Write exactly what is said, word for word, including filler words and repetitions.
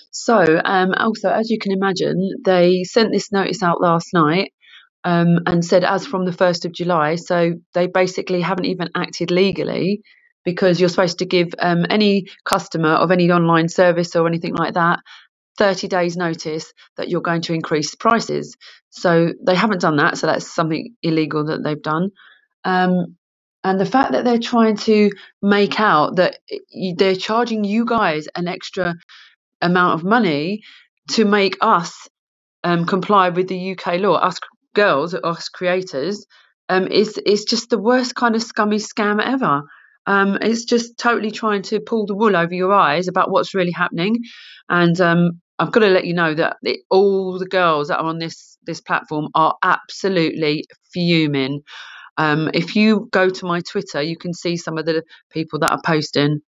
So, um, also, as you can imagine, they sent this notice out last night, um, and said as from the first of July. So they basically haven't even acted legally, because you're supposed to give um, any customer of any online service or anything like that thirty days notice that you're going to increase prices. So they haven't done that. So that's something illegal that they've done. Um, and the fact that they're trying to make out that they're charging you guys an extra amount of money to make us um, comply with the U K law, us girls, us creators, um, is is just the worst kind of scummy scam ever. Um, it's just totally trying to pull the wool over your eyes about what's really happening. And um, I've got to let you know that the, all the girls that are on this this platform are absolutely fuming. Um, if you go to my Twitter, you can see some of the people that are posting.